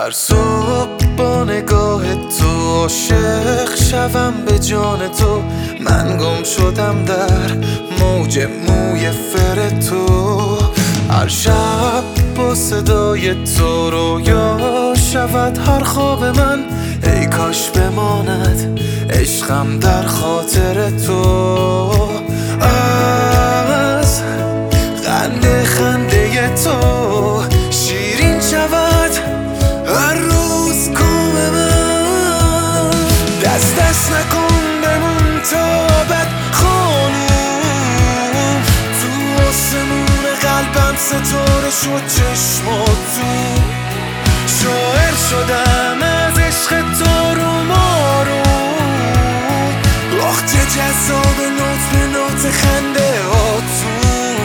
هر صبح با نگاه تو عاشق شوم به جان تو. من گم شدم در موج موی فر تو. هر شب با صدای تو رویا شود هر خواب من. ای کاش بماند عشقم در خاطر تو. از خنده خنده تو شیرین شود هر روز کام من. دست دست نکن بمون تا بد خانوم. تو آسمون قلبم ستاره شد چشماتو. شاعر شدم از عشق تو روم آروم. آخ چه جذاب نوت به نوت خنده هاتون.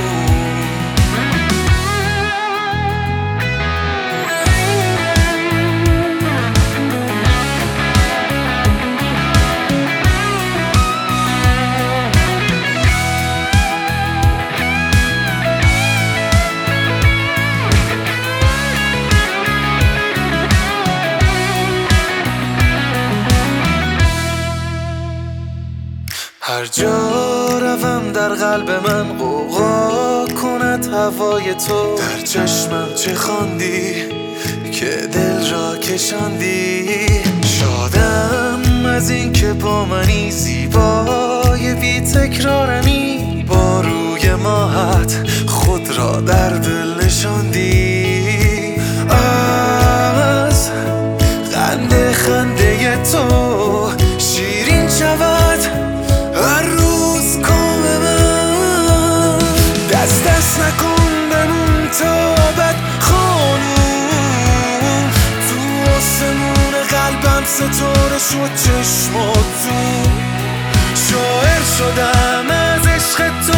هر جا روم در قلب من غوغا کند هوای تو. در چشمم چه خواندی که دل را کشاندی. شادم از این که با منی زیبای بی تکرارمی. با روی ماهت خود را در دل نشاندی. از خنده خنده تو شیرین شود هر روز کام من. دست دست نکن بمون تا بد خانوم. تو آسمون قلبم ستاره شد چشماتو. شاعر شدم از عشق تو